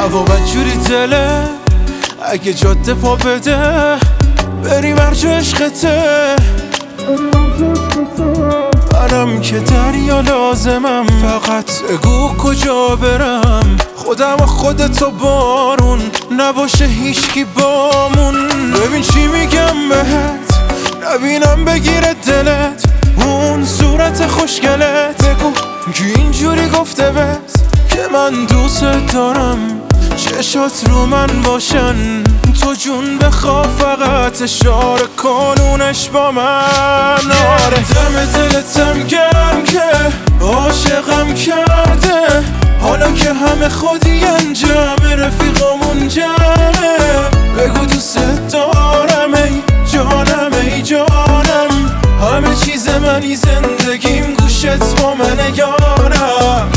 هوا بدجوری دله اگه جاده پا بده بریم هرجا عشقته منم که دریا لازمم فقط بگو کجا برم خودم و خودتو بارون نباشه هیچکی بامون ببین چی میگم بهت نبینم بگیره دلت اون صورت خوشگلت بگو که اینجوری گفته بس که من دوست دارم چشات رو من باشن تو جون بخوا فقط اشاره کنونش با من آره دم دلتم گرم که عاشقم کرده حالا که همه خودی انجام رفیقامون جمعه بگو دوست دارم ای جانم ای جانم همه چیز منی زندگیم گوشت با من یارم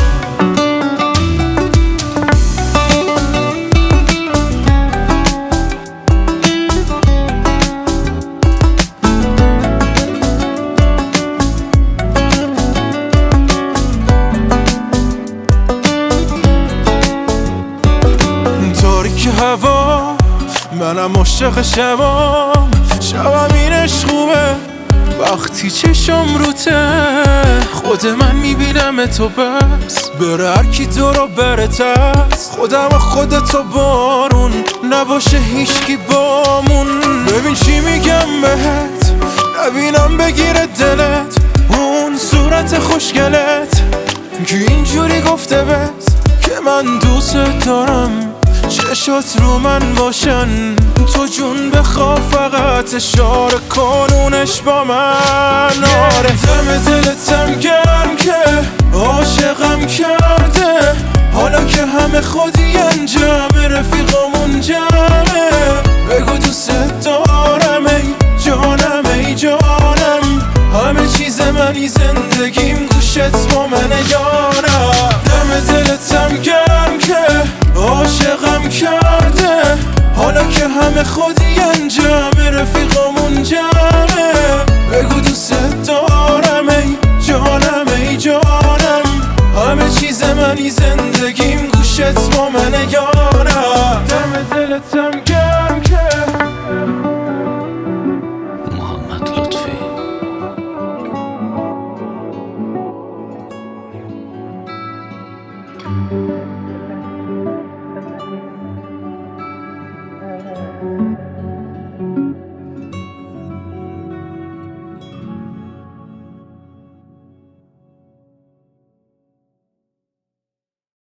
هوا منم عاشق شبام شبم این عشق خوبه وقتی چشم روته خود من میبینم تو بس بره هرکی تو رو برتست خودم و خودتو بارون نباشه هیچکی بامون ببین چی میگم بهت نبینم بگیره دلت اون صورت خوشگلت که اینجوری گفته بس که من دوست دارم چشات رو من باشن تو جون بخوا فقط اشاره کنونش با من آره دم دلتم گرم که عاشقم کرده حالا که همه خودی انجام رفیقامون جمعه بگو دوست دارم ای جانم ای جانم همه چیز منی زندگیم گوشت با من یارم دم دلتم گرم که عاشقم کرده حالا که همه خودی